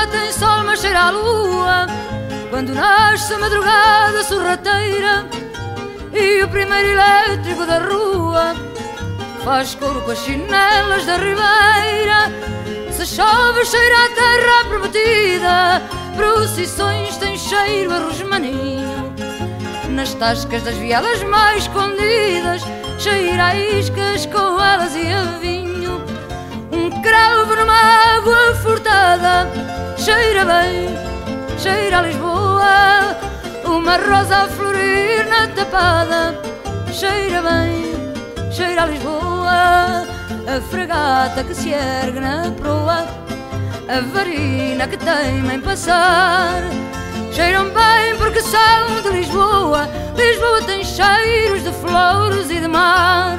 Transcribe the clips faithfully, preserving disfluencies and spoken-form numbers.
Lisboa tem sol, mas cheira a lua quando nasce a madrugada sorrateira e o primeiro elétrico da rua faz coro com as chinelas da ribeira. Se chove, cheira a terra prometida, procissões têm cheiro a rosmaninho. Nas tascas das vielas mais escondidas cheira a iscas com elas e a vinho. Um cravo numa água furtada cheira bem, cheira a Lisboa. Uma rosa a florir na tapada cheira bem, cheira a Lisboa. A fragata que se ergue na proa, a varina que teima em passar, cheiram bem porque são de Lisboa. Lisboa tem cheiros de flores e de mar.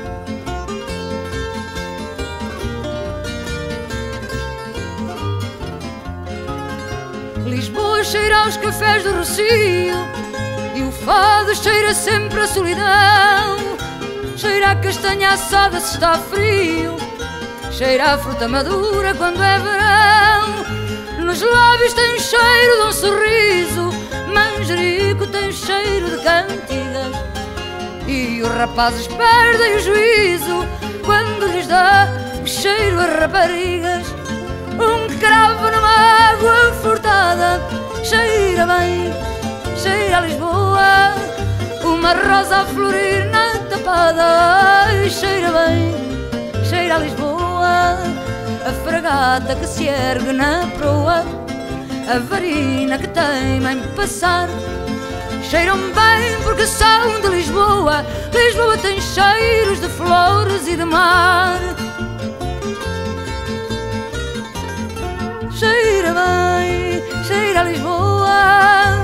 Lisboa cheira aos cafés do Rocio e o fado cheira sempre a solidão. Cheira a castanha assada se está frio, cheira a fruta madura quando é verão. Nos lábios tem cheiro de um sorriso, manjerico tem cheiro de cantigas e os rapazes perdem o juízo quando lhes dá o cheiro a raparigas. Um cravo numa água furtada cheira bem, cheira a Lisboa. Uma rosa a florir na tapada cheira bem, cheira a Lisboa. A fragata que se ergue na proa, a varina que teima em passar, cheiram bem porque são de Lisboa. Lisboa tem cheiros de flores e de mar. Cheira bem, cheira a Lisboa.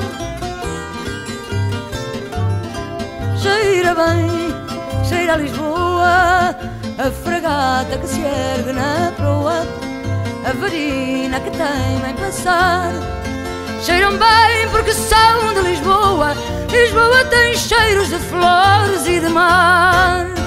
Cheira bem, cheira a Lisboa. A fragata que se ergue na proa, a varina que teima em passar, cheiram bem porque são de Lisboa. Lisboa tem cheiros de flores e de mar.